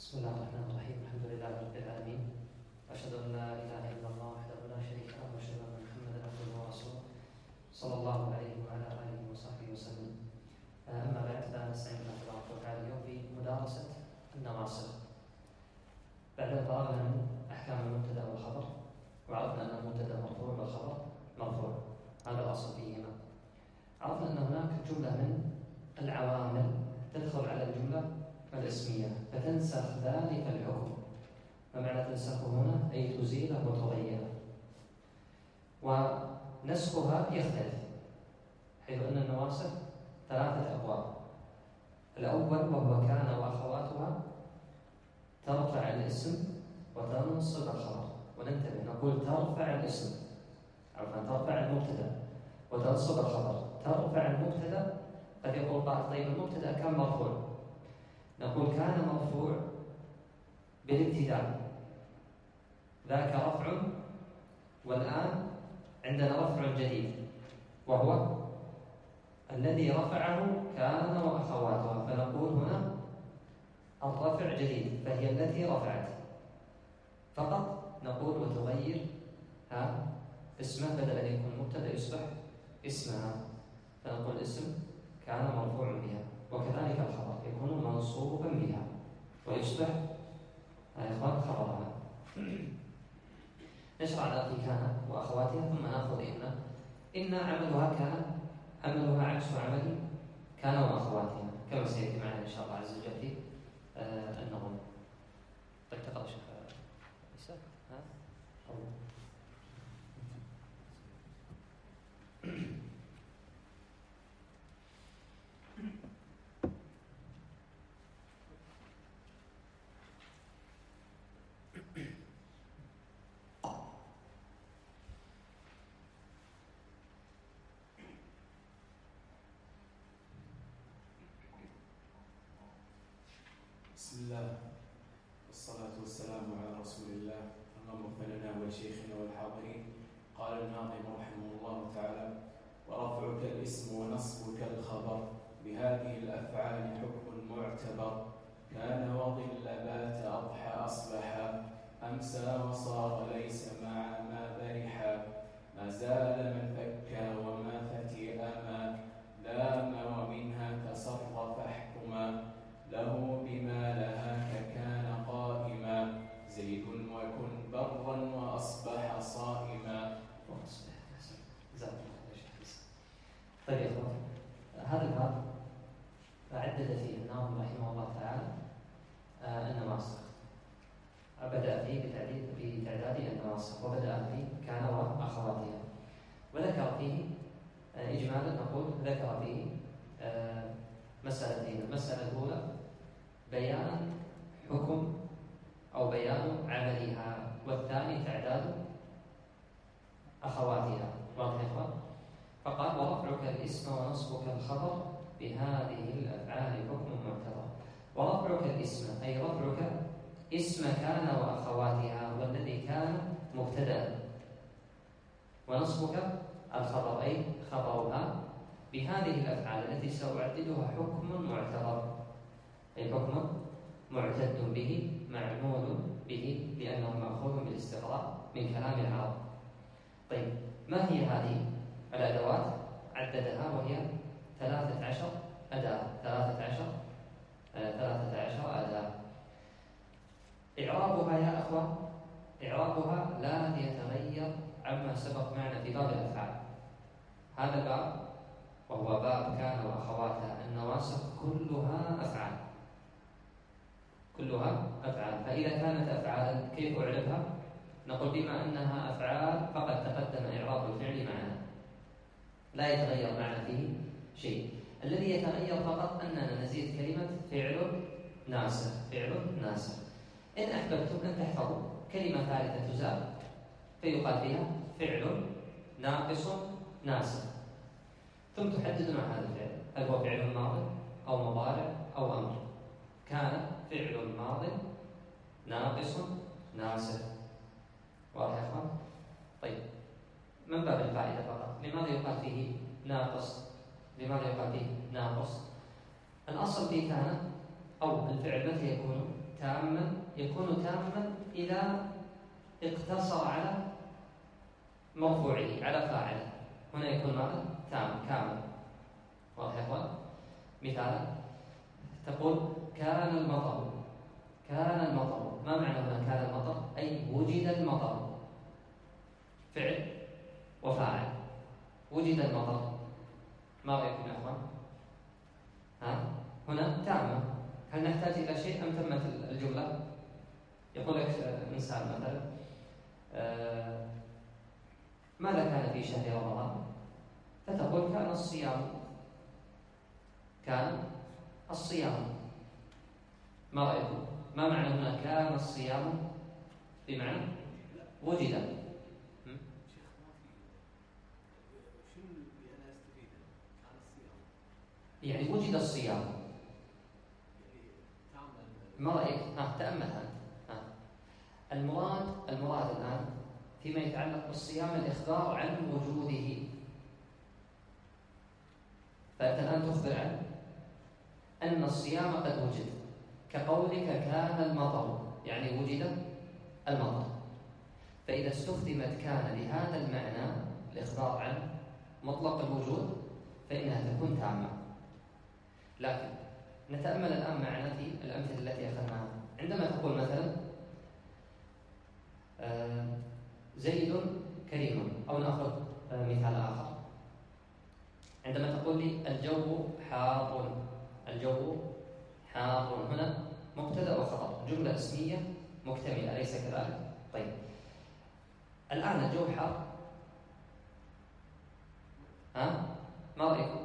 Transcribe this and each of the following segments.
بسم الله الرحمن الرحيم. الحمد لله رب العالمين، وأشهد أن لا إله إلا الله وحده لا شريك له، وأشهد أن محمدا عبده ورسوله صلى الله عليه وعلى آله وصحبه وسلم. أما بعد، فنستعين بالله تبارك وتعالى اليوم بمدارسة النواصب. بعد أن قرأنا من أحكام المبتدأ والخبر، وعرفنا أن المبتدأ مرفوع والخبر مرفوع، هذا الأصل فيهما. عرفنا أن هناك جملة من العوامل تدخل على الجملة الاسمية فتنسخ ذلك الحكم. فمعنى تنسخه هنا أي تزيله وتغيره. ونسخها يختلف، حيث أن النواسخ 3 أبواب. الأول وهو كان وأخواتها ترفع الاسم وتنصب الخبر. وننتبه، نقول ترفع الاسم، عفوا ترفع المبتدأ وتنصب الخبر. ترفع المبتدأ، قد يقول بعض طيب المبتدأ كم مرفوع؟ نقول كان مرفوع بالابتداء، ذاك رفع، والآن عندنا رفع جديد وهو الذي رفعه كان وأخواتها. فنقول هنا الرفع جديد، فهي التي رفعت فقط. نقول وتغير اسمه، بدل أن يكون مبتدأ يصبح اسمها. فنقول اسم كان مرفوع بها، وكذلك الخبر يكون منصوبا بها ويصبح خبرها. نشرع في كان وأخواتها، ثم نأخذ إن عملها كان، عملها عكس عمل كان وأخواتها، كما سيأتي معنا إن شاء الله عز وجل في النظم. طيب تقرأ شيخ عيسى. بسم الله والصلاة والسلام على رسول الله. اللهم اغفر لنا ولشيخنا والحاضرين. قال الناظم رحمه الله تعالى: ورفعك الاسم ونصبك الخبر، بهذه الأفعال حكم معتبر. كان وظل بات أضحى أصبح، أمسى وصار ليس مع ما برحا. ما زال من فكى وما فتي أما، لام ومنها تصرف احكما. له بما لها كان قائما، زيد وكن برا وأصبح صائما. طيب يا أخوان، هذا الباب عدد فيه الناظم رحمه الله تعالى النواسخ. بدأ فيه بتعداد النواسخ، وبدأ فيه كان وأخواتها، وذكر فيه إجمالا نقول ذكر فيه مسألتين. المسألة الأولى بيان حكم أو بيان عملها، والثاني تعداد أخواتها. واضح يا إخوان؟ فقال: ورفعك الاسم ونصبك الخبر، بهذه الأفعال حكم معتبر. ورفعك الاسم أي رفعك اسم كان وأخواتها، والذي كان مبتدأ، ونصبك الخبر أي خبرها، بهذه الأفعال التي سأعددها حكم معتبر، أي حكم معتد به معمول به، لأنه مأخوذ بالاستقراء من كلام العرب. طيب، ما هي هذه الأدوات؟ عددها وهي 13 أداة. 13 أداة. إعرابها يا أخوة، إعرابها لا يتغير عما سبق معنا في باب الأفعال. هذا الباب وهو باب كان وأخواتها النواسخ كلها أفعال، كلها أفعال. فإذا كانت أفعالا كيف أعرفها؟ نقول بما أنها أفعال فقد تقدم إعراب الفعل معنا، لا يتغير معنا فيه شيء. الذي يتغير فقط أننا نزيد كلمة فعل ناسخ. فعل ناسخ. إن أحببتم أن تحفظوا كلمة ثالثة تزال فيقال فيها فعل ناقص ناسخ، ثم تحدد نوع هذا الفعل، هل هو فعل ماض أو مضارع أو أمر. كان فعل ماض ناقص ناسخ. واضح يا أخوان؟ طيب، من باب الفائدة فقط، لماذا يقال فيه ناقص؟ لماذا يقال فيه ناقص؟ الأصل فيه كان، أو الفعل متى يكون تاما يكون تاما إذا اقتصر على مرفوعه، على فاعله. هنا يكون ماذا؟ تام كامل. واضح يا اخوان؟ مثال تقول كان المطر. كان المطر، ما معنى هنا كان المطر؟ أي وجد المطر، فعل وفاعل. وجد المطر. ما رأيكم يا اخوان؟ هنا تامة. هل نحتاج إلى شيء أم تمت الجملة؟ يقول لك إنسان مثلا ماذا كان في شهر رمضان؟ فتقول كان الصيام. كان الصيام. ما رأيكم؟ ما معنى هنا كان الصيام؟ بمعنى وجد. يعني وجد الصيام. ما رأيك؟ تأمل أنت. المراد الآن فيما يتعلق بالصيام الإخبار عن وجوده. فأنت الآن تخبر عن أن الصيام قد وجد، كقولك كان المطر، يعني وجد المطر. فإذا استخدمت كان لهذا المعنى الإخبار عن مطلق الوجود فإنها تكون تامة. لكن نتأمل الآن معنا في الأمثلة التي أخذناها. عندما تقول مثلا زيد كريم، أو نأخذ مثال آخر. عندما تقول لي الجو حار. الجو حار، هنا مبتدأ وخبر، جملة اسمية مكتملة، أليس كذلك؟ طيب الآن الجو حار، ما رأيكم؟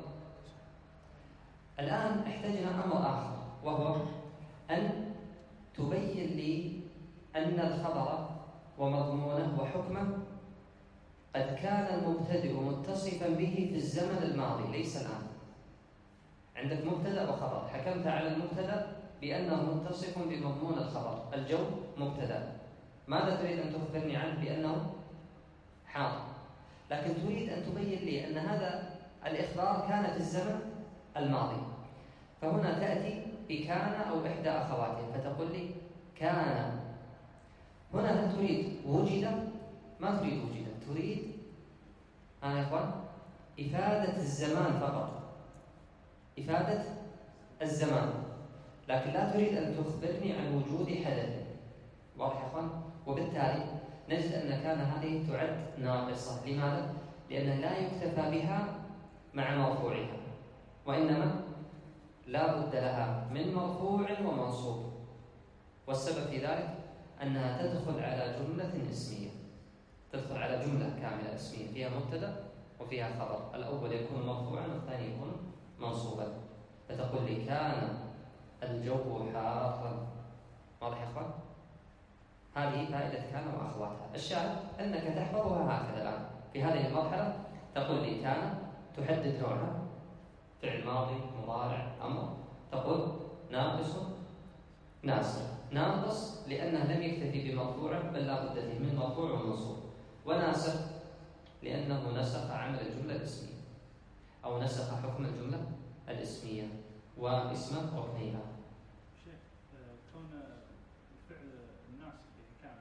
الآن احتاجنا أمر آخر، وهو أن تبين لي أن الخبر ومضمونه وحكمه قد كان المبتدئ متصفا به في الزمن الماضي، ليس الآن. عندك مبتدأ وخبر، حكمت على المبتدأ بأنه متصف بمضمون الخبر. الجو مبتدأ، ماذا تريد أن تخبرني عنه؟ بأنه حار. لكن تريد أن تبين لي أن هذا الإخبار كان في الزمن الماضي، فهنا تأتي بكان أو إحدى أخواتها فتقول لي كان. هنا هل تريد وجد؟ ما تريد وجد، تريد يا إخوان إفادة الزمان فقط، إفادة الزمان، لكن لا تريد أن تخبرني عن وجود حدث. واضح يا إخوان؟ وبالتالي نجد أن كان هذه تعد ناقصة. لماذا؟ لأنه لا يكتفى بها مع مرفوعها، وإنما لا بد لها من مرفوع ومنصوب. والسبب في ذلك أنها تدخل على جملة اسمية، تدخل على جملة كاملة اسمية فيها مبتدأ وفيها خبر. الأول يكون مرفوعا والثاني يكون منصوبا. فتقول لي كان الجو حارا. واضح يا أخوان؟ هذه فائدة كان وأخواتها. الشاهد أنك تحفظها هكذا الآن في هذه المرحلة. تقول لي كان، تحدد نوعها، فعل ماضي، مضارع، أمر. تقول ناقص، ناسخ. ناقص لأنه لم يكتفي بمرفوعه بل لا بد فيه من مرفوع ومنصوب. وناسخ لأنه نسخ عمل الجملة الاسمية، أو نسخ حكم الجملة الاسمية واسم ركنيها. شيخ، كون الفعل الناسخ كان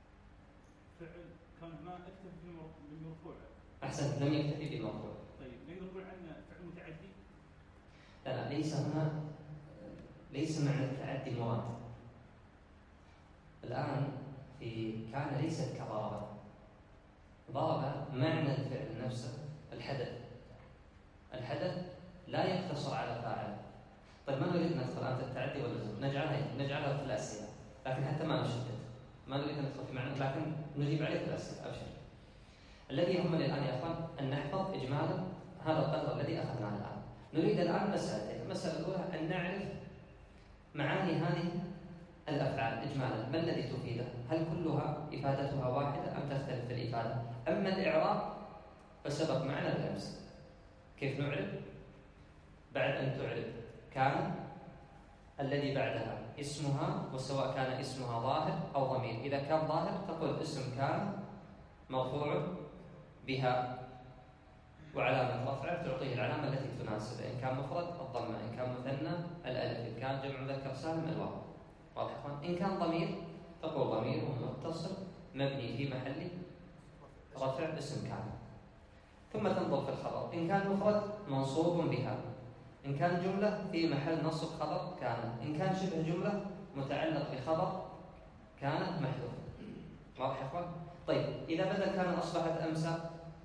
فعل كان ما اكتفي بالمرفوع. أحسنت، لم يكتفي بمرفوع. طيب نقدر نقول عنه فعل متعدي؟ لا، ليس هنا، ليس معنى التعدي مراد. الآن في كان ليست كضربة. ضرب معنى الفعل نفسه الحدث. الحدث لا يقتصر على فاعل. طيب ما نريد ندخل الآن في التعدي واللزوم، نجعلها في الأسئلة، لكن حتى ما نشدد، ما نريد ندخل في معنى، لكن نجيب عليه في الأسئلة. أبشر. الذي يهمنا الآن يا أخوان أن نحفظ إجمالا هذا القدر الذي أخذناه الآن. نريد الآن مسألتين. المسألة الأولى أن نعرف معاني هذه الأفعال إجمالا، ما الذي تفيده؟ هل كلها إفادتها واحدة أم تختلف في الإفادة؟ أما الإعراب فسبق معنا بالأمس كيف نعرب بعد أن تعرب كان الذي بعدها اسمها، وسواء كان اسمها ظاهر أو ضمير. إذا كان ظاهر تقول اسم كان مرفوع بها وعلامة رفعه تعطيه العلامة التي تناسب، إن كان مفرد الضمة، إن كان مثنى الألف، إن كان جمع مذكر سالم الواو. واضح يا إخوان؟ إن كان ضمير تقول ضمير متصل مبني في محل رفع اسم كان، ثم تنظر في الخبر إن كان مفرد منصوب بها، إن كان جملة في محل نصب خبر كان، إن كان شبه جملة متعلق بخبر كان محذوف. واضح يا إخوان؟ طيب إذا بدل كان أصبحت أمسى،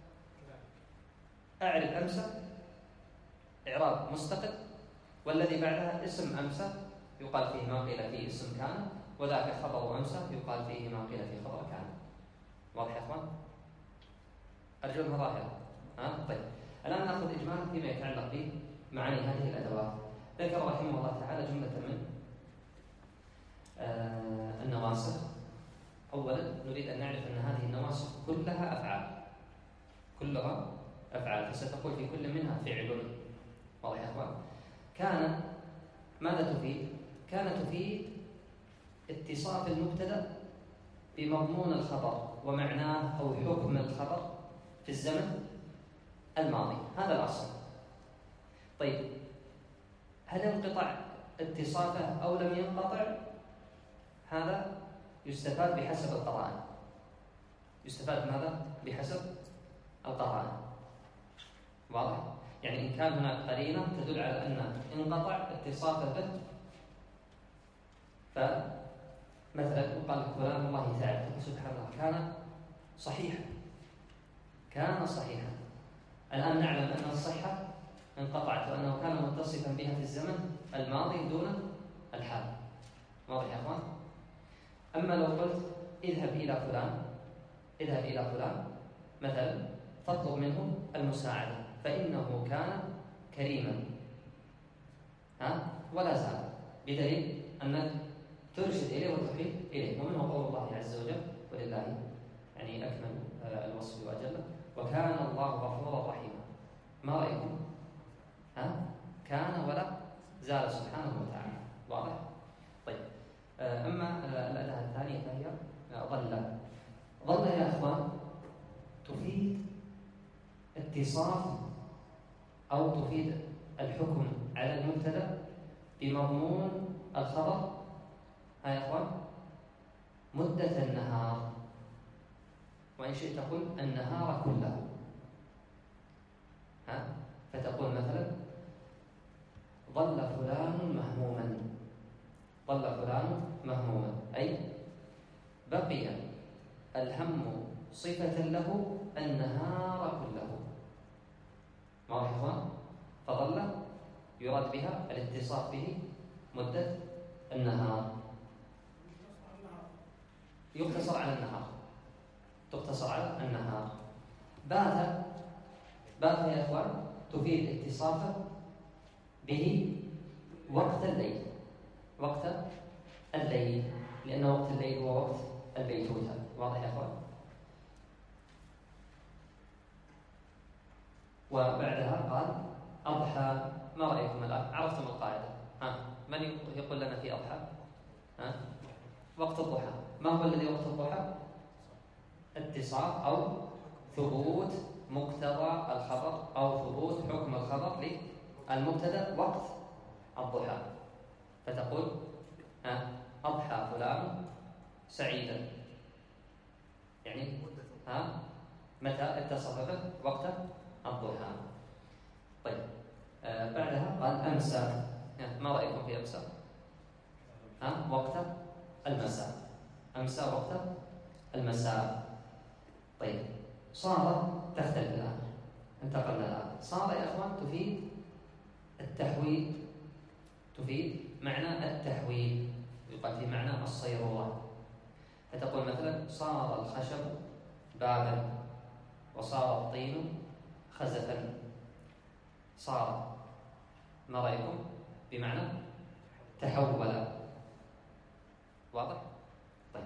أعرف أمسى إعراب مستقل، والذي بعدها اسم أمسى يقال فيه ما قيل فيه اسم كان، وذاك خبر أمسى يقال فيه ما قيل فيه خبر كان. واضح يا إخوان؟ أرجو أنها ظاهرة. طيب الآن نأخذ إجمالا فيما يتعلق بمعاني هذه الأدوات. ذكر رحمه الله تعالى جملة من النواسخ. أولا نريد أن نعرف أن هذه النواسخ كلها أفعال، كلها أفعال، فستقول في كل منها فعل. واضح يا أخوان؟ كان ماذا تفيد؟ كان تفيد اتصاف المبتدأ بمضمون الخبر ومعناه أو حكم الخبر في الزمن الماضي، هذا الأصل. طيب هل انقطع اتصافه أو لم ينقطع؟ هذا يستفاد بحسب القرائن. يستفاد ماذا؟ بحسب القرائن. واضح؟ يعني إن كان هناك قرينة تدل على أن انقطع اتصافه به، فمثلا يقال فلان الله تعالى سبحان الله كان صحيحا، كان صحيحا. الآن نعلم أن الصحة انقطعت وأنه كان متصفا بها في الزمن الماضي دون الحال. واضح يا أخوان؟ أما لو قلت اذهب إلى فلان، اذهب إلى فلان مثلا تطلب منه المساعدة، فإنه كان كريما ولا زال، بدليل أنك ترشد إليه وتحيل إليه. ومنه قول الله عز وجل ولله يعني أكمل الوصف وأجله وكان الله غفورا رحيما. ما رأيكم؟ كان ولا زال سبحانه وتعالى. واضح؟ طيب أما الأداة الثانية فهي ظل. ظل يا أخوان تفيد اتصاف أو تفيد الحكم على المبتدأ بمضمون الخبر. يا أخوان مدة النهار، وإن شئت تقول النهار كله. فتقول مثلا ظل فلان مهموما، ظل فلان مهموما أي بقي الهم صفة له النهار كله. واضح يا إخوان؟ فظل يراد بها الاتصاف به مدة النهار، يقتصر على النهار، تقتصر على النهار. بات يا إخوان تفيد اتصافه به وقت الليل، وقت الليل، لأن وقت الليل هو وقت البيتوتة. واضح يا أخوان؟ وبعدها قال أضحى. ما رأيكم الآن؟ عرفتم القاعدة. من يقول لنا في أضحى؟ وقت الضحى. ما هو الذي وقت الضحى؟ اتصاف أو ثبوت مقتضى الخبر أو ثبوت حكم الخبر للمبتدأ وقت الضحى. فتقول أضحى فلان سعيدا، يعني متى اتصف به؟ وقت الضحى. طيب بعدها قال أمسى. ما رأيكم في أمسى؟ وقت المساء. أمسى وقت المساء. طيب صار تختلف الآن، انتقلنا الآن. صار يا أخوان تفيد التحويل، تفيد معنى التحويل، يقال في معنى الصيرورة. فتقول مثلا صار الخشب بابا وصار الطين خزفا. صار ما رأيكم؟ بمعنى تحول. واضح؟ طيب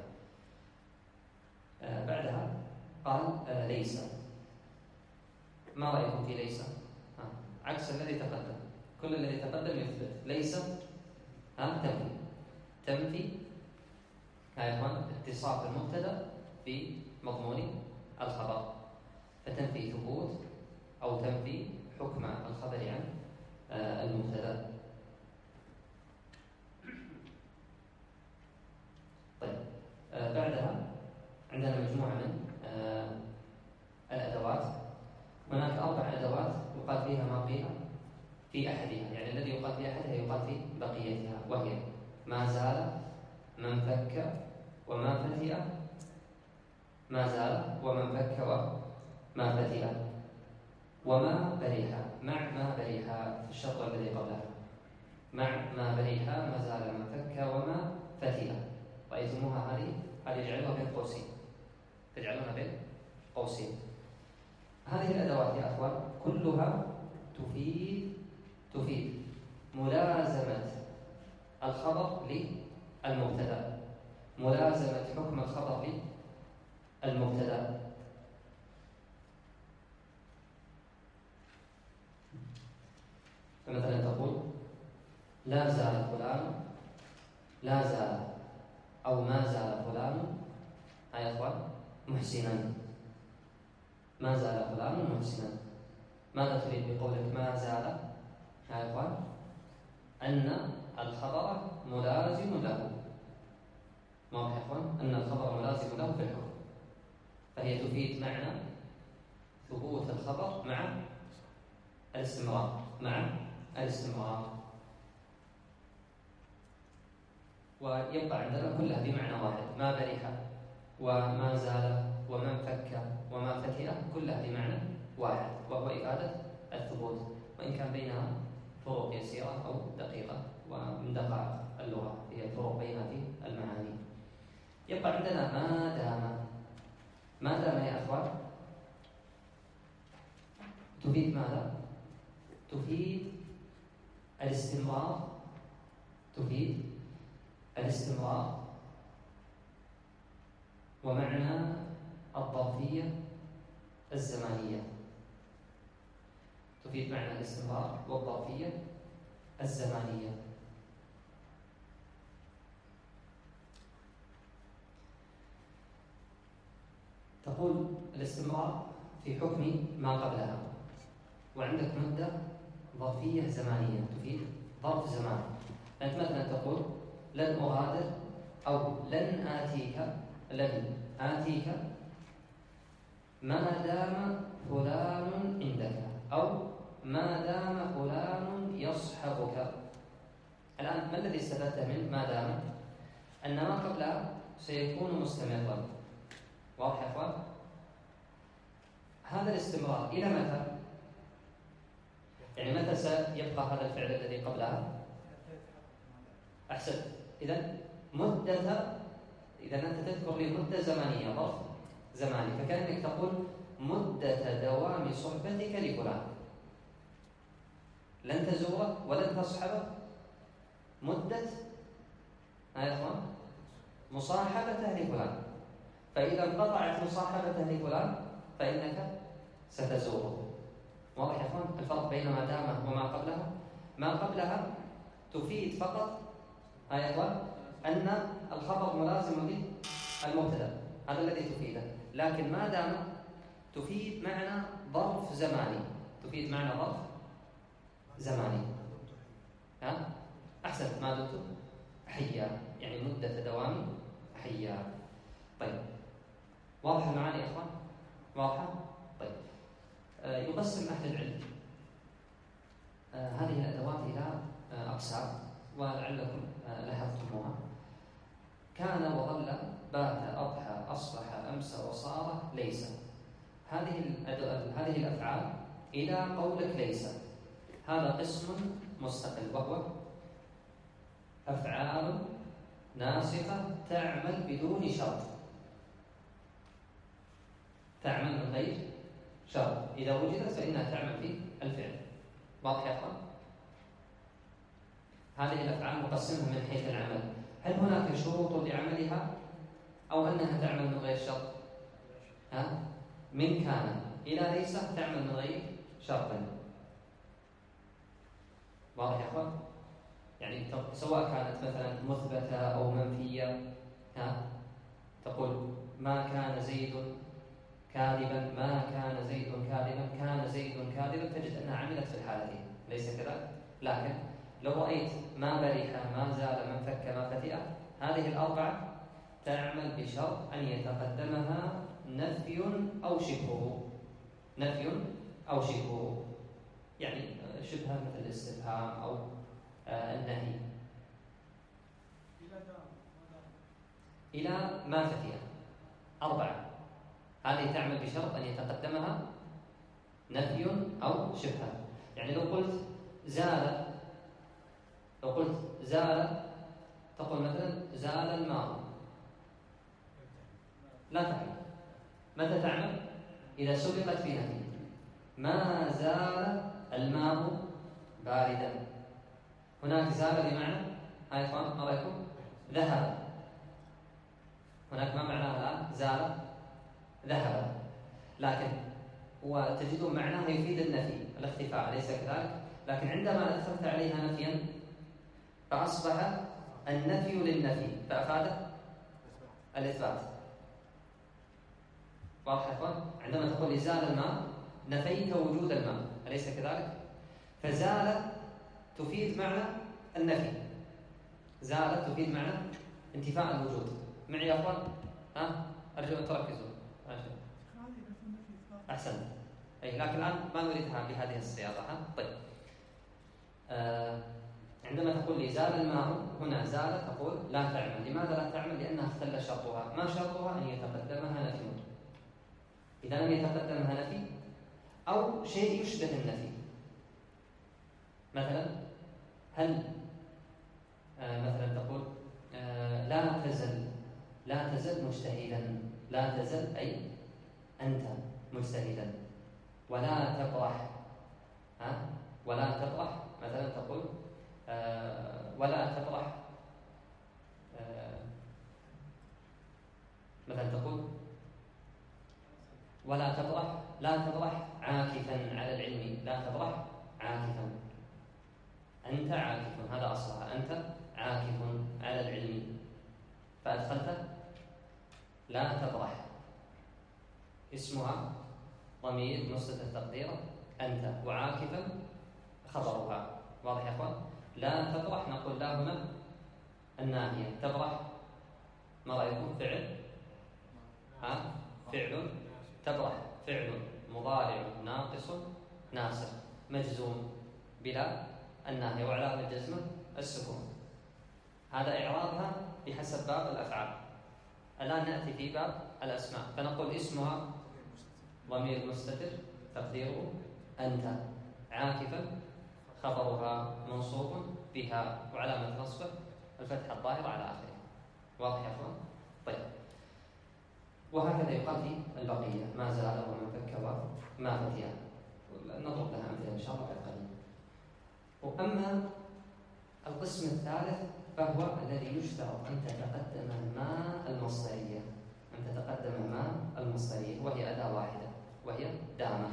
بعدها قال ليس. ما رأيكم في ليس؟ عكس الذي تقدم، كل الذي تقدم يثبت، ليس تنفي يا إخوان اتصاف المبتدأ بمضمون الخبر، فتنفي ثبوت أو تنفي حكم الخبر عن المبتدأ. يقال في بقيتها، وهي ما زال، من فك، وما فتئ. ما زال ومن فك وما فتئ وما بريح، مع ما بريح في الشرط الذي قبلها، مع ما بريح ما زال من فك وما فتئ. رأيتموها هذه اجعلوها بين قوسين، تجعلونها بين قوسين. هذه الأدوات يا أخوان كلها تفيد ملازمة الخبر للمبتدأ، ملازمة حكم الخبر للمبتدأ. فمثلا تقول لا زال فلان، لا زال أو ما زال فلان يا أخوان محسنا، ما زال فلان محسنا. ماذا تريد بقولك ما زال يا أخوان؟ أن الخبر ملازم له، واضح يا أخوان؟ أن الخبر ملازم له في الحكم، فهي تفيد معنى ثبوت الخبر مع الاستمرار، مع الاستمرار. ويبقى عندنا كلها بمعنى واحد، ما برح وما زال ومن فك وما فتئ كلها بمعنى واحد، وهو إفادة الثبوت، وإن كان بينها فروق يسيرة أو دقيقة، ومن دقائق اللغة هي الفروق بينها في المعاني. يبقى عندنا ما دام. ما دام يا أخوان تفيد ماذا؟ تفيد الاستمرار، تفيد الاستمرار ومعنى الظرفية الزمانية، تفيد معنى الاستمرار والظرفية الزمانية. تقول الاستمرار في حكم ما قبلها، وعندك مدة ظرفية زمانية تفيد ظرف زمان. أنت مثلا تقول لن أغادر أو لن آتيك ما دام فلان عندك، أو ما دام فلان يصحبك. الآن ما الذي استفدته من ما دام؟ أن ما قبلها سيكون مستمرا، واضح يا أخوان؟ هذا الاستمرار إلى متى؟ يعني متى سيبقى هذا الفعل الذي قبلها؟ أحسن. إذن إذا أنت تذكر لي مدة زمنية، ظرف زماني، فكأنك تقول مدة دوام صحبتك لفلان، لن تزوره ولن تصحبه، مدة يا أخوان مصاحبته لفلان. فإذا انقطعت مصاحبته لفلان فإنك ستزوره. واضح يا أخوان الفرق بين ما دام وما قبلها؟ ما قبلها تفيد فقط يا أخوان أن الخبر ملازم للمبتدأ، هذا الذي تفيده. لكن ما دام تفيد معنى ظرف زماني، تفيد معنى ظرف زماني. ها؟ أحسن، ما دمت حيا، يعني مدة دوام حيا. طيب واضح المعاني يا إخوان؟ واضحة؟ طيب يقسم أهل العلم هذه الأدوات إلى أقسام، ولعلكم لاحظتموها. كان وظل، بات، أضحى، أصبح، أمسى، وصار، ليس. هذه الأفعال إلى قولك ليس، هذا قسم مستقل، وهو أفعال ناسخة تعمل بدون شرط، تعمل من غير شرط، إذا وجدت فإنها تعمل في الفعل. واضح يا أخوان؟ هذه الأفعال مقسمة من حيث العمل، هل هناك شروط لعملها أو أنها تعمل من غير شرط؟ من كان إلى ليس تعمل من غير شرط. واضح يا أخوان؟ يعني سواء كانت مثلا مثبتة أو منفية، تقول ما كان زيد كاذبا، ما كان زيد كاذبا، كان زيد كاذبا، تجد أنها عملت في الحالتين، ليس كذلك؟ لكن لو رأيت ما برح، ما زال، من فك، ما فتئ، هذه الأربعة تعمل بشرط أن يتقدمها نفي أو شبهه، نفي أو شبهه، يعني شبهة مثل الاستفهام أو النهي إلى ما فتيها 4. هذه تعمل بشرط أن يتقدمها نفي أو شبهة. يعني لو قلت زال تقول مثلا زال الماء، لا تعمل. متى تعمل؟ إذا سبقت بنفي. ما زال الماء باردا. هناك زال بمعنى ما رأيكم؟ ذهب. هناك ما معناها الآن؟ زال ذهب، لكن وتجدون معناها يفيد النفي الاختفاء، أليس كذلك؟ لكن عندما أدخلت عليها نفيا فأصبح النفي للنفي فأفاد الإثبات. واضح يا إخوان؟ عندما تقول زال الماء نفيت وجود الماء، أليس كذلك؟ فزال تفيد معنى النفي، زال تفيد معنى انتفاء الوجود. معي يا إخوان؟ أرجو أن تركزوا. أحسن. أي لكن الآن ما نريدها بهذه الصياغة. طيب. عندما تقول لي زال الماء، هنا زال تقول لا تعمل. لماذا لا تعمل؟ لأنها اختل شرطها. ما شرطها؟ أن يتقدمها نفي. إذا لم يتقدمها نفي أو شيء يشبه النفي، مثلا هل مثلا تقول لا تزل مجتهدا. لا تزل أي أنت مجتهدا. ولا تبرح. ولا تبرح مثلا تقول ولا تبرح. مثلا تقول ولا تبرح، لا تبرح عاكفا على العلم. لا تبرح عاكفا، أنت عاكف. هذا أصلها أنت عاكف على العلم، فأدخلت لا تبرح. اسمها ضمير مستتر تقديره أنت، وعاكفا خبرها. واضح يا أخوان؟ لا تبرح نقول لا هنا الناهية. تبرح ما رأيكم؟ فعل فعل تبرح فعل مضارع ناقص ناسخ مجزوم بلا الناهية، وعلامة جزمه السكون. هذا إعرابها بحسب باب الأفعال. الآن نأتي في باب الأسماء، فنقول اسمها ضمير مستتر تقديره أنت، عاكفا خبرها منصوب بها، وعلامة نصبه الفتحة الظاهرة على آخره. واضح يا أخوان؟ طيب. وهكذا يقال في البقية: ما زال ومن فك وما فتيا. نضرب لها أمثلة إن شاء الله بعد قليل. وأما القسم الثالث فهو الذي يشترط أن تتقدم ما المصدرية، وهي أداة واحدة، وهي دام.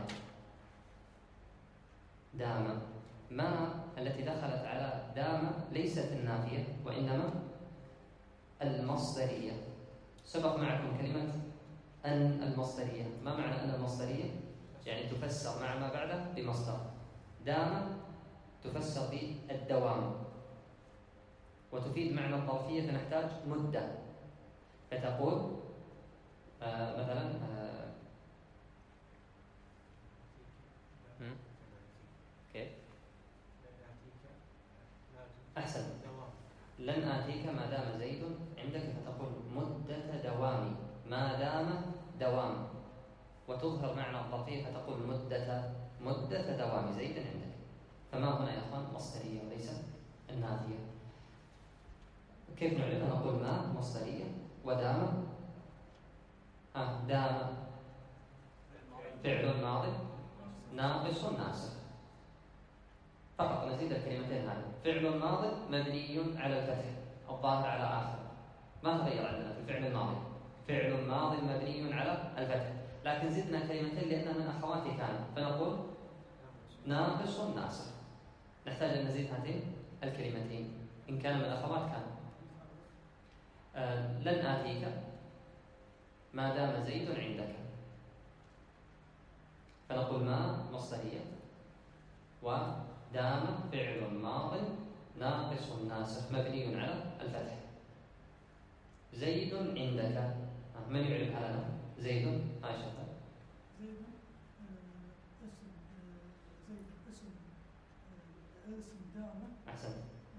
ما التي دخلت على دام ليست النافية وإنما المصدرية. سبق معكم كلمة أن المصدرية. ما معنى أن المصدرية؟ يعني تفسر مع ما بعده بمصدر. دام تفسر بالدوام، وتفيد معنى الظرفية، فنحتاج مدة. فتقول مثلا كيف؟ أحسن. لن آتيك ما دام زيد عندك، فتقول مدة دوامي. ما دام دوام، وتظهر معنى الظرفية فتقول مدة دوام زيد عندك. فما هنا يا أخوان مصدرية وليس النافية. كيف نعرفها؟ نقول ما مصدرية، ودام دام فعل ماضي ناقص ناسخ. فقط نزيد الكلمتين هذه. فعل ماضي مبني على الفتح الظاهر على آخر، ما تغير عندنا في الفعل الماضي. فعل ماضي مبني على الفتح، لكن زدنا كلمتين لأنها من أخوات كان، فنقول ناقص ناسخ. نحتاج أن نزيد هاتين الكلمتين إن كان من أخوات كان. لن آتيك ما دام زيد عندك، فنقول ما مصدرية، ودام فعل ماض ناقص ناسخ مبني على الفتح. زيد عندك، من يعرفها لنا؟ زيد عائشة. اسم دام. أحسن.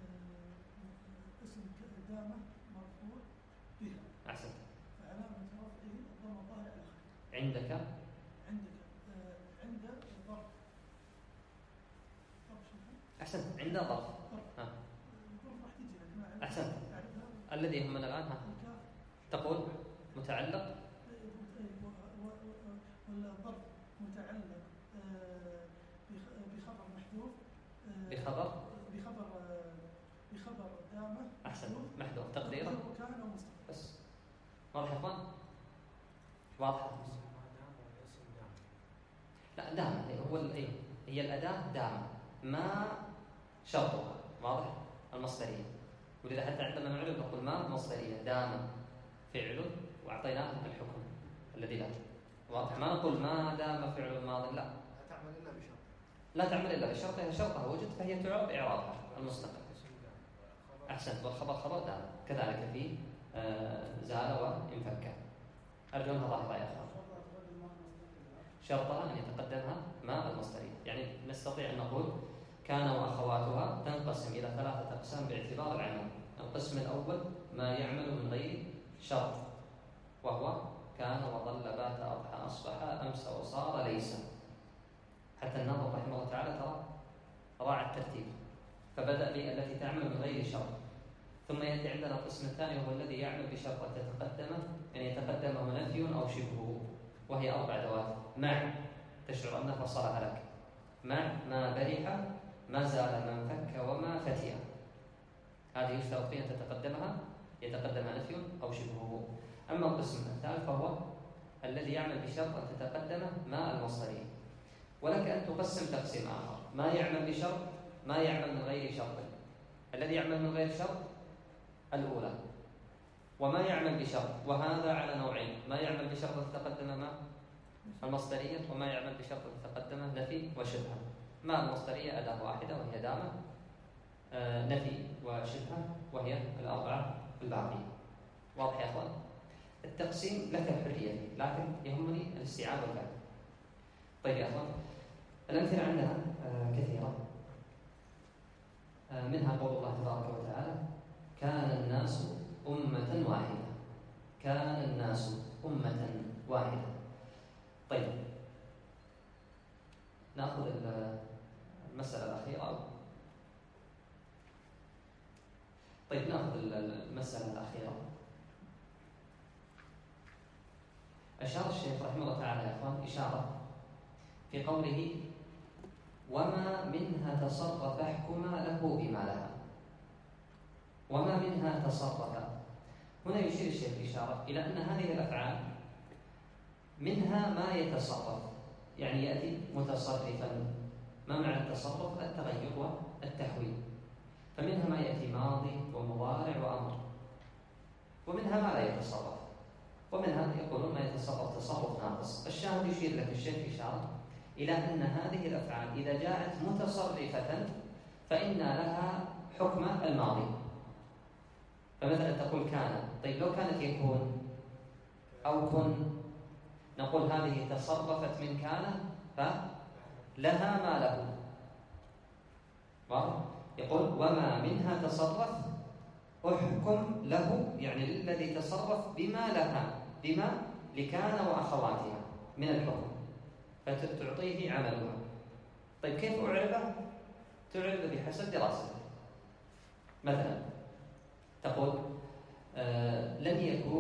عندك عند ظرف شنو؟ أحسنت، عند ظرف. ظرف راح تجي لك ما أحسنت. تعرفها. الذي يهمنا الآن تقول متعلق والظرف متعلق بخبر محذوف، بخبر دامه. أحسن، محذوف تقديره كان أو مستقبل. بس واضح يا اخوان؟ واضحة؟ لا دامة هو هي الأداة دامة ما شرطها، واضح؟ المصدرية، ولذا حتى عندما نعرف نقول ما مصدرية دامة فعل وأعطيناه الحكم الذي له، واضح؟ ما نقول ما دام فعل الماضي، لا تعمل إلا بشرط. لا تعمل إلا بشرط، إذا شرطها وجد فهي تعرب إعرابها المستقبل. أحسنت، والخبر خبر دام، كذلك في زال وانفك. أرجو أنها ظاهرة يا أخوان. شرطها أن يتقدمها ما المصدرية، يعني نستطيع أن نقول كان وأخواتها تنقسم إلى 3 أقسام باعتبار العمل. القسم الأول ما يعمل من غير شرط، وهو كان وظل بات أضحى أصبح أمس وصار ليس. حتى الناظم رحمه الله تعالى ترى راعى الترتيب، فبدأ بالتي تعمل من غير شرط، ثم يأتي عندنا القسم الثاني وهو الذي يعمل بشرط تتقدمه، يعني يتقدمه نفي أو شبهه، وهي 4 أدوات. مع، تشعر أنها فصلها لك، مع ما برح ما زال من فك وما فتي، هذه يشترط فيها تتقدمها، يتقدمها نفي أو شبهه. أما القسم الثالث فهو الذي يعمل بشرط أن تتقدمه ما المصدرية. ولك أن تقسم تقسيم آخر، ما يعمل بشرط ما يعمل من غير شرط. الذي يعمل من غير شرط الأولى، وما يعمل بشرط، وهذا على نوعين: ما يعمل بشرط تتقدم ما المصدرية، وما يعمل بشرط تتقدم نفي وشبهة. ما المصدرية أداة واحدة وهي دامة، نفي وشبهة وهي ال4 الباقية. واضح يا أخوان؟ التقسيم لك الحرية، لكن يهمني الاستيعاب والفهم. طيب يا أخوان، الأمثلة عندنا كثيرة، منها قول الله تبارك وتعالى: كان الناس أمة واحدة. كان الناس أمة واحدة. طيب نأخذ المسألة الأخيرة. طيب نأخذ المسألة الأخيرة. أشار الشيخ رحمه الله تعالى يا أخوان إشارة في قوله: وما منها تصرف احكما له بما لها. وما منها تصرف، هنا يشير الشيخ إشارة إلى أن هذه الأفعال منها ما يتصرف، يعني يأتي متصرفا. ما معنى التصرف؟ التغير والتحويل. فمنها ما يأتي ماضي ومضارع وأمر، ومنها ما لا يتصرف، ومنها يقولون ما يتصرف تصرف ناقص. الشاهد يشير لك الشيخ إشارة إلى أن هذه الأفعال إذا جاءت متصرفة فإن لها حكم الماضي. فمثلا تقول كان، طيب لو كانت يكون أو كن، نقول هذه تصرفت من كان فلها ما له. يقول: وما منها تصرف أحكم له، يعني للذي تصرف بما لها، بما لكان وأخواتها من الحكم، فتعطيه عملها. طيب كيف أعربه؟ تعرب بحسب دراسته. مثلا تقول: لن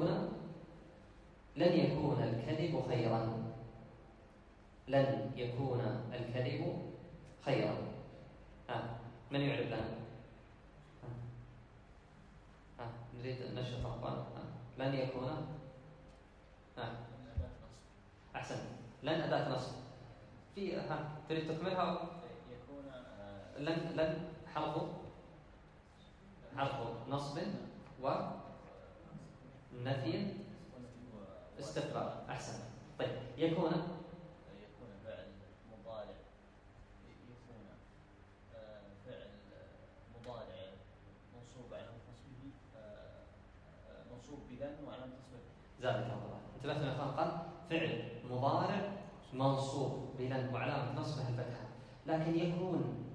يكون الكذب خيرا. لن يكون الكذب خيرا. من يعرب لنا؟ نريد نشرح أخوان. لن يكون أحسن. لن أداة نصب. في تريد تكملها؟ يكون لن حرف نصب ونفي استقبال. أحسن. طيب يكون فعل مضارع، يكون فعل مضارع منصوب على نصبه، منصوب بلن وعلى نصبه. زادك الله. انتبهتم يا اخوان؟ قال فعل مضارع منصوب بلن وعلامة نصبه الفتحة. لكن يكون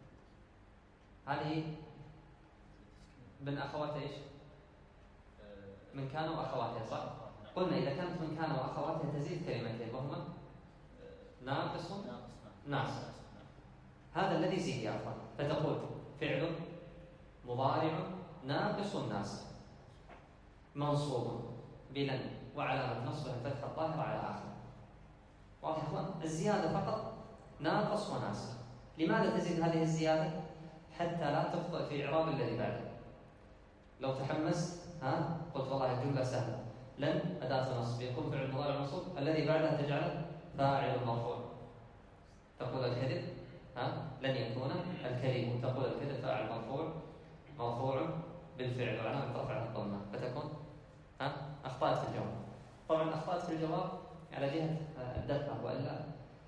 هذه من أخوات إيش؟ من كان وأخواتها، صح؟ قلنا إذا كانت من كان وأخواتها تزيد كلمتين وهما ناقص ناصب. هذا الذي زيد يا أخوان. فتقول فعل مضارع ناقص ناصب منصوب بلن وعلامة نصبه الفتحة الظاهرة على آخر. واضح يا أخوان؟ الزيادة فقط ناقص وناصب. لماذا تزيد هذه الزيادة؟ حتى لا تخطئ في إعراب الذي بعده. لو تحمست قلت والله الجملة سهلة، لن أداة نصب يكون فعل مضارع منصوب، الذي بعدها تجعله فاعل مرفوع. تقول الكذب لن يكون الكذب، تقول الكذب فاعل مرفوع بالفعل وعلامة رفعه الضمة، فتكون أخطأت في الجواب. طبعا أخطأت في الجواب على جهة الدقة، وإلا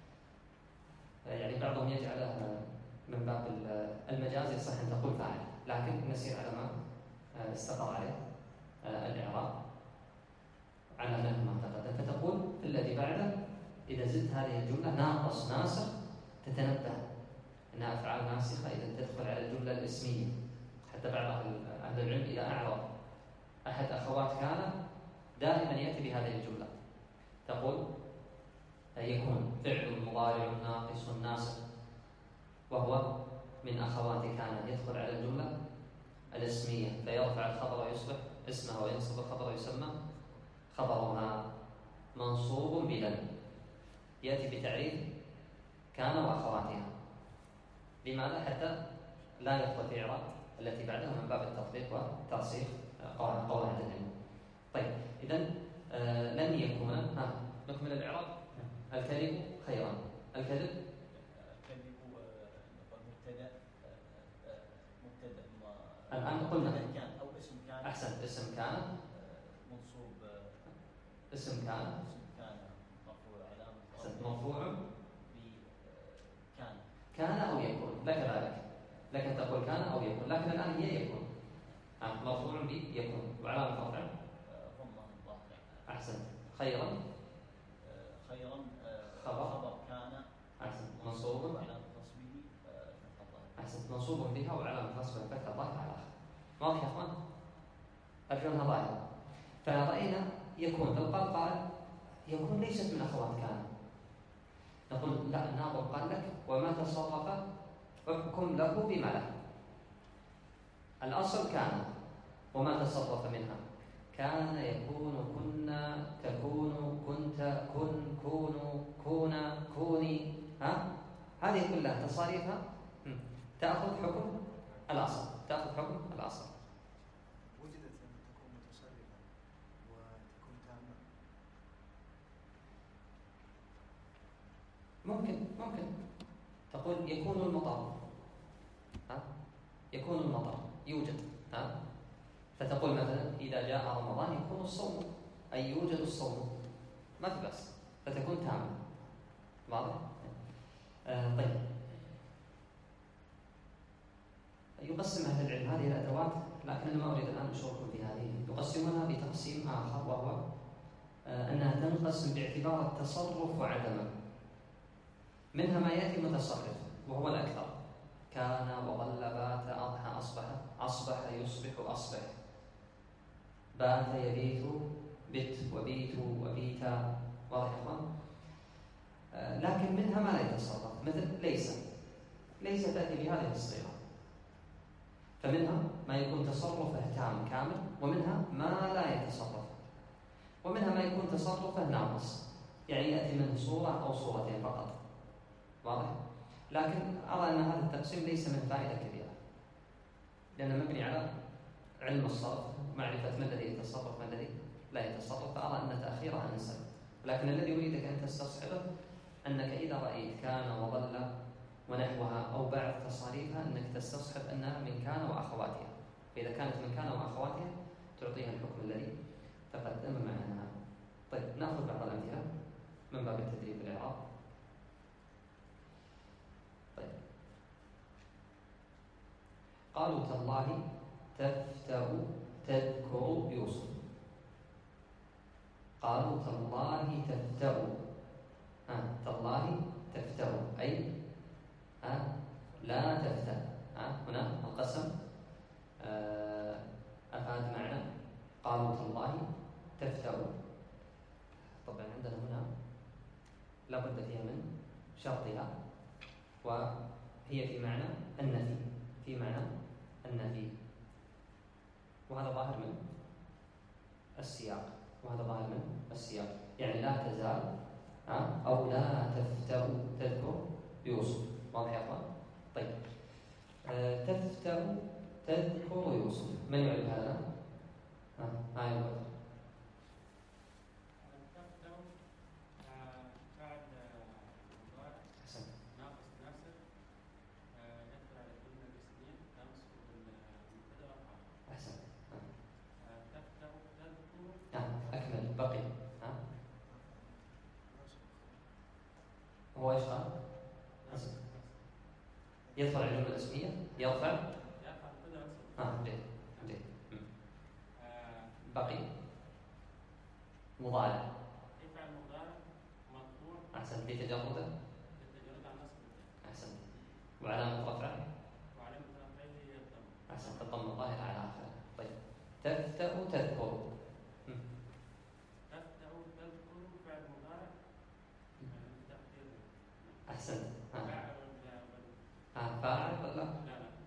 يعني بعضهم يجعلها من باب المجاز، يصح أن تقول فاعل، لكن نسير على ما استقر عليه الإعراب على ما تقدم. فتقول في الذي بعده إذا زدت هذه الجملة ناقص ناسخ تتنبه أنها أفعال ناسخة إذا تدخل على الجملة الاسمية. حتى بعض أهل العلم إذا أعرب أحد أخوات كان دائما يأتي بهذه الجملة، تقول يكون فعل مضارع ناقص ناسخ وهو من أخوات كان يدخل على الجملة الاسمية فيرفع الخبر ويصبح اسمها وينصب الخبر ويسمى خبرها منصوب بلن. يأتي بتعريف كان وأخواتها. لماذا؟ حتى لا يدخل في إعراب التي بعدها من باب التطبيق وترسيخ قواعد العلم. طيب إذن لن يكون نكمل الإعراب. الكذب خيرا. الكذب الآن قلنا كان أو اسم كان. أحسنت. اسم كان منصوب. اسم كان مرفوع علامة. أحسنت. مرفوع بكان. كان أو يكون لك ذلك، لك أن تقول كان أو يكون، لكن الآن هي يكون مرفوع بيكون وعلامة رفعه ضمة ظاهرة. أحسنت. خيرا خبر كان. أحسنت. منصوب وعلامة نصبه فتحة ظاهرة. أحسنت. منصوب بها وعلامة نصبه فتحة ظاهرة على آخر. واضح يا أخوان؟ أرجو أنها ظاهرة. فرأينا يكون بالقال يكون ليست من أخوات كان. نقول لا، الناظر قال لك وما تصرف احكم له بما له. الأصل كان وما تصرف منها كان يكون كنا تكون كنت كن كونوا كونا كوني. هذه كلها تصاريفها تأخذ حكم الأصل. وجدت أن تكون متصرفة وتكون تامة. ممكن تقول يكون المطر يكون المطر يوجد فتقول مثلا إذا جاء رمضان يكون الصوم أي يوجد الصوم، ما في بس، فتكون تامة. واضح؟ طيب يقسم أهل العلم هذه الأدوات، لكن أنا ما أريد الآن أشركم في هذه. يقسمونها بتقسيم آخر، وهو أنها تنقسم باعتبار التصرف وعدمه. منها ما يأتي متصرف وهو الأكثر، كان وظل بات أضحى أصبح يصبح أصبح، بات يبيت بت وبيت وبيتا. واضح يا أخوان؟ لكن منها ما لا يتصرف، مثل ليس تأتي بهذه الصيغة. فمنها ما يكون تصرفه تام كامل، ومنها ما لا يتصرف، ومنها ما يكون تصرفه ناقص، يعني يأتي منه صورة أو صورتين فقط. واضح؟ لكن أرى أن هذا التقسيم ليس من فائدة كبيرة، لأنه مبني على علم الصرف، معرفة ما الذي يتصرف ما الذي لا يتصرف، فأرى أن تأخيرها أنسب. لكن الذي أريدك أن تستصحبه أنك إذا رأيت كان وظل ونحوها أو بعض تصاريفها أنك تستصحب أنها من كان وأخواتها. فإذا كانت من كان وأخواتها تعطيها الحكم الذي تقدم معنا. طيب نأخذ بعض الأمثلة من باب التدريب الإعراب. طيب قالوا تالله تفتأ تذكر يوسف. قالوا تالله تفتأ تالله تفتأ أي لا تفتأ. هنا القسم أفاد معنا. قالوا تالله تفتأ طبعا عندنا هنا لا بد فيها من شرطها، وهي في معنى النفي، في معنى النفي، وهذا ظاهر من السياق، وهذا ظاهر من السياق، يعني لا تزال أو لا تفتأ تذكر يوسف. واضح يا أخوان؟ طيب تفتأ تذكر يوسف، من يعرف هذا؟ هاي الوقت. أكمل بقي. هو إيش قال؟ يدخل على الجملة الاسمية، يرفع. جيد. بقي مضارع. يفعل مضارع مرفوع. أحسن. لتجرده. عن نصب. أحسن. وعلامة رفعه. وعلامة رفعه الضم. أحسن. الضم الظاهر على آخره. طيب تفتأ تذكر. تفتأ تذكر فعل مضارع. أحسن. فاعل فاعل ولا؟ لا.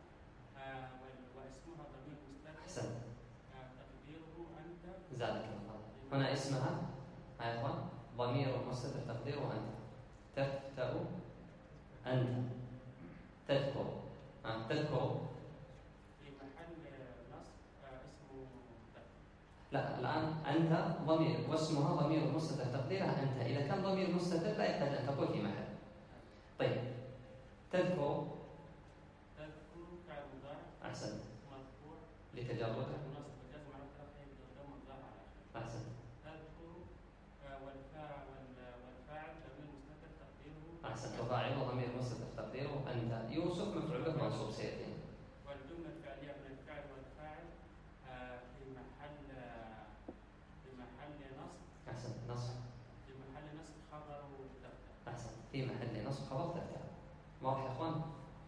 واسمها ضمير مستتر. أحسن. تقديره أنت. زادك الله. هنا اسمها يا إخوان ضمير مستتر تقديره أنت. تفتأ أنت تذكر. تذكر في محل نصب اسمه تذكر. لا، الآن أنت ضمير واسمها ضمير مستتر تقديرها أنت. إذا كان ضمير مستتر لا يحتاج أن تقول في محل. طيب تذكر فعل مضارع. أحسن. مرفوع لتجرده. ونصب جزم على رفعه بالضم الظاهر على آخره. أحسن. تذكر والفاعل ضمير مستتر تقديره. أحسن. وفاعله ضمير مستتر تقديره أنت. يوسف مفعول به منصوب سيأتي. والجملة الفعلية من الفعل والفاعل في محل نصب. أحسن. نصب. في محل نصب خبر تفتأ. أحسن. في محل نصب خبر تفتأ. واضح يا إخوان؟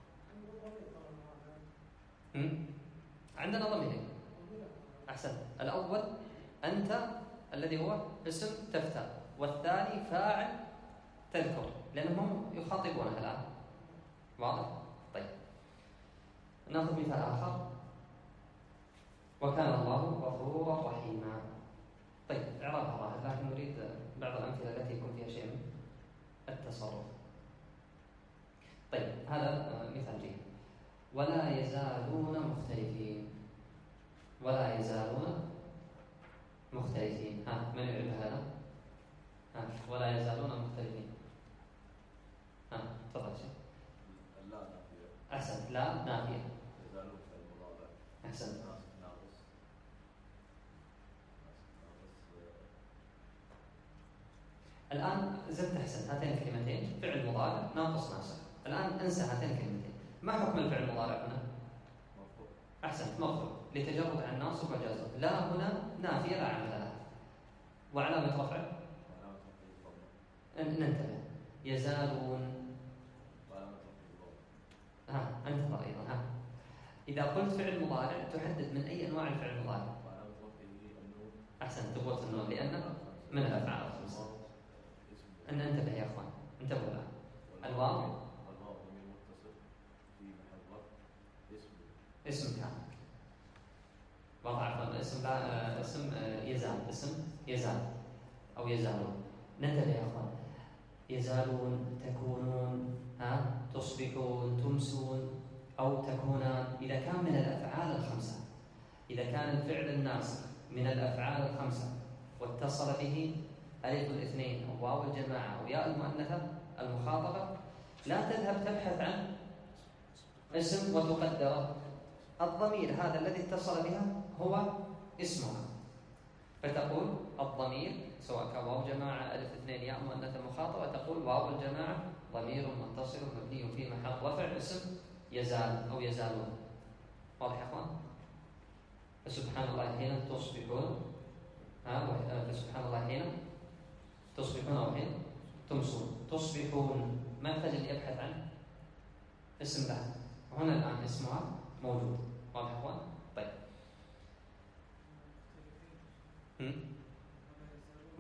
عندنا ضميرين. أحسن. الأول أنت الذي هو اسم تفتأ، والثاني فاعل تذكر، لأنهم يخاطبونها الآن. واضح؟ طيب نأخذ مثال آخر. وكان الله غفورا رحيما. طيب إعرابها ظاهر، لكن نريد بعض الأمثلة التي يكون فيها شيء من التصرف. طيب هذا مثال جيد. ولا يزالون مختلفين. ولا يزالون مختلفين. من يعرف هذا؟ ولا يزالون مختلفين. تفضل شيخ. لا نافية. أحسن. لا نافية. يزالون في المضارع. أحسن. ناقص. الآن زدت أحسن هاتين الكلمتين فعل مضارع ناقص ناسخ. الآن انسى هاتين الكلمتين. ما حكم الفعل المضارع هنا؟ مرفوع. أحسن. مرفوع لتجرد عن ناصب وجازم. لا هنا نافية لا عمل لها. وعلامة رفع وعلامة رفعه الضم. ننتبه. يزالون. وعلامة رفعه الضم. انتظر أيضا. إذا قلت فعل مضارع تحدد من أي أنواع الفعل المضارع. وعلامة رفعه النون. أحسن. تقول النون لأن من الأفعال الخمسة. انتبه يا أخوان، انتبهوا الآن. الواو ضمير متصل في محل رفع اسم كان. والله عفوا اسم لا اسم يزال. اسم يزال أو يزالون. ننتبه يا أخوان. يزالون، تكونون، تصبحون، تمسون أو تكونان. إذا كان من الأفعال الخمسة، إذا كان الفعل الناسخ من الأفعال الخمسة واتصل به ألف الاثنين أو واو الجماعة أو ياء المؤنثة المخاطبة، لا تذهب تبحث عن اسم وتقدره. الضمير هذا الذي اتصل بها هو اسمها، فتقول الضمير سواء كان واو جماعة ألف اثنين ياء مؤنثة مخاطبة، تقول واو الجماعة ضمير متصل مبني في محل رفع اسم يزال أو يزالون. واضح يا أخوان؟ فسبحان الله حين تصبحون، فسبحان الله حين تصبحون أو حين تمسون. تصبحون ما يحتاج أن يبحث عن اسم لها، وهنا الآن اسمها موجود. واضح يا أخوان؟ طيب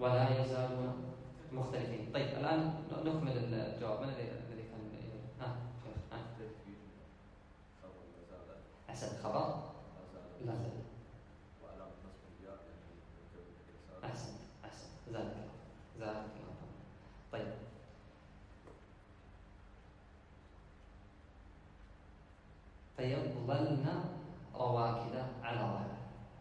ولا يزالون مختلفين. طيب الآن نكمل الجواب. من الذي كان شيخ؟ خبر لا زال أحسن. خبر لا زال. وعلامة نصب الياء يعني أحسن. زادك الله. طيب فيظللن رواكد على ظهره.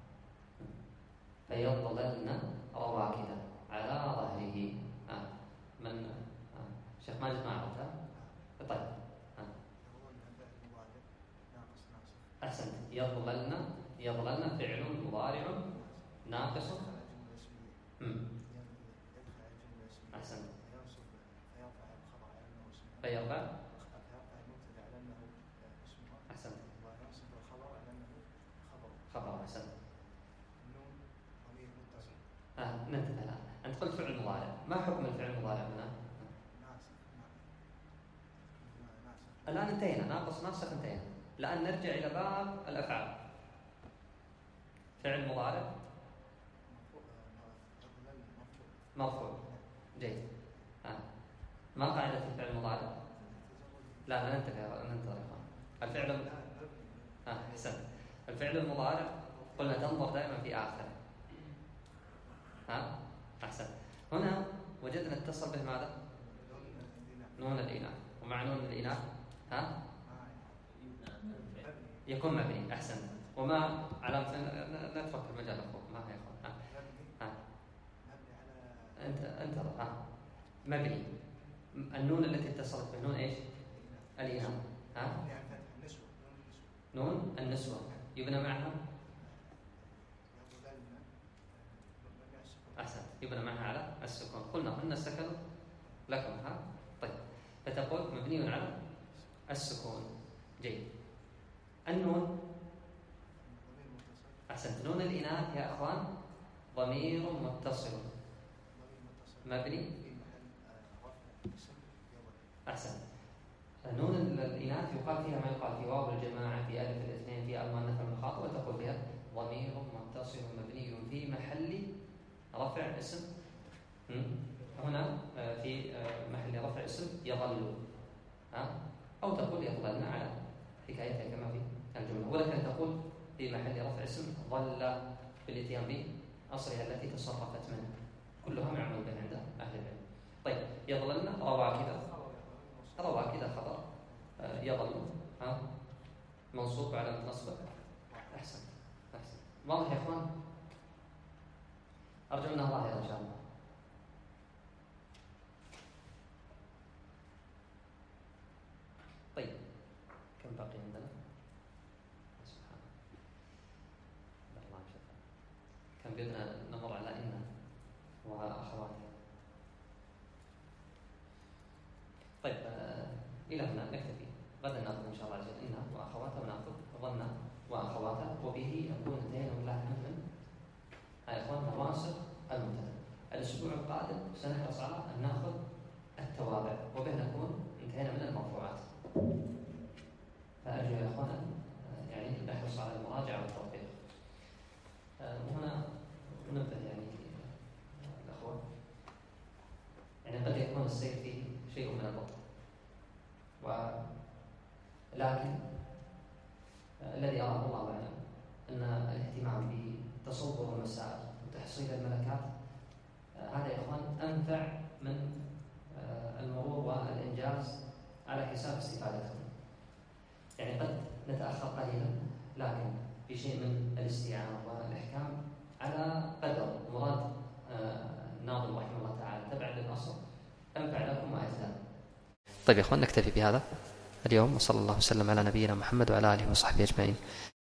فيظللن رواكد على ظهره. من شيخ ماجد ما عرفتها؟ طيب هو الفعل المضارع ناقص ناصب. أحسنت. يظللن فعل مضارع ناقص. يدخل الجملة الاسمية. أحسنت. ينصب فيرفع الخبر على أنه اسم. فيرفع فيرفع المبتدأ على أنه اسم. أحسنت. وينصب الخبر على أنه خبر. أحسنت. النون ضمير متصل. ننتبه الآن. أنت قلت فعل مضارع. ما حكم الفعل المضارع هنا؟ ناسخ. الآن انتهينا. ناقص ناسخ انتهينا. الآن نرجع إلى باب الأفعال. فعل مضارع مرفوع. جيد. ما قاعدة الفعل المضارع؟ لا ننتظر. الفعل أحسنت. الفعل المضارع قلنا تنظر دائما في آخر. أحسن. هنا وجدنا اتصل به ماذا؟ نون الإناث. ومع نون الإناث يكون مبني. أحسن. وما علامة نترك المجال أخوك ما هي أخوك. أنت مبني. النون التي اتصلت به نون إيش؟ الإناث. نون النسوة يبنى معها. أحسن. يبنى معها على السكون. قلنا أن السكن لكم. طيب فتقول مبني على السكون. جيد. النون أحسنت. نون الإناث يا أخوان ضمير متصل مبني. أحسن. نون الإناث يقال فيها ما يقال في واو الجماعة، في ألف الاثنين، في المؤنث المخاطب، وتقول بها ضمير متصل مبني في محل رفع اسم. هنا في محل رفع اسم يظل. أو تقول يظللن على حكايتها كما في الجملة. ولكن تقول في محل رفع اسم ظل بالاتيان بأصلها التي تصرفت منها. كلها معمول به عند أهل العلم. طيب يظللن رواكد خبر. يظل منصوب على نصبه. أحسن. واضح يا إخوان؟ أرجو أنها ظاهرة إن شاء الله. طيب كم باقي عندنا؟ سبحان الله. كم بدنا نمر على إن وأخواتها. طيب إلى هنا نكتفي. غدا نأخذ إن شاء الله إن وأخواتها، ونأخذ ظن وأخواتها، وبه نكون انتهينا والله الحمد يا إخوان نواصل المبتدأ. الأسبوع القادم سنحرص على أن نأخذ التوابع، وبه نكون انتهينا من المرفوعات. فأرجو يا إخوان يعني نحرص على المراجعة والتطبيق. وهنا ننبه يعني الأخوة، يعني قد يكون السير فيه شيء من البطء، ولكن الذي أراه الله أعلم أن الاهتمام بتصور المسائل وتحصيل الملكات هذا يا إخوان أنفع من المرور والإنجاز على حساب استفادتهم. يعني قد نتأخر قليلا، لكن في شيء من الاستيعاب والإحكام على قدر مراد الناظم رحمه الله تعالى تبع للأصل أنفع لكم وأزداد. طيب يا إخوان نكتفي بهذا اليوم، وصلى الله وسلم على نبينا محمد وعلى آله وصحبه أجمعين.